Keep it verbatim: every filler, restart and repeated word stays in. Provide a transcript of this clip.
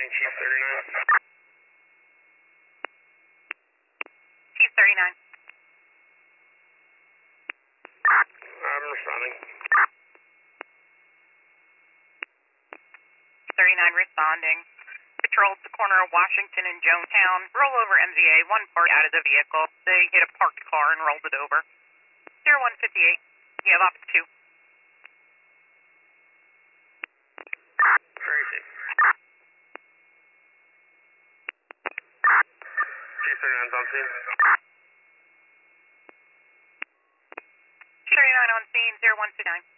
scene, Chief thirty-nine. Chief thirty-nine. I'm responding. thirty-nine responding. Patrolled the corner of Washington and Jonetown. Roll over M V A, one part out of the vehicle. They hit a parked car and rolled it over. zero one fifty-eight. You have op two. Very safe. Chief thirty-nine's on scene. thirty-nine on scene, zero one two nine.